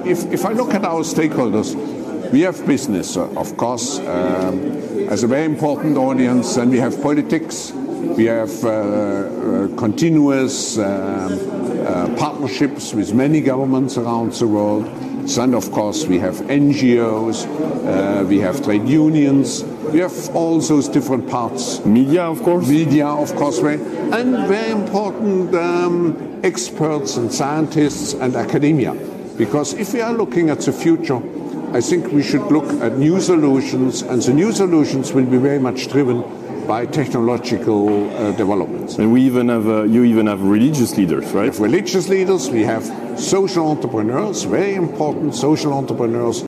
if I look at our stakeholders, we have business, of course, as a very important audience, and we have politics. We have continuous partnerships with many governments around the world. And of course, we have NGOs, we have trade unions, we have all those different parts. Media, of course. Media, of course, and very important experts and scientists and academia. Because if we are looking at the future, I think we should look at new solutions, and the new solutions will be very much driven by technological developments. And you even have religious leaders, right? We have religious leaders, we have social entrepreneurs, very important social entrepreneurs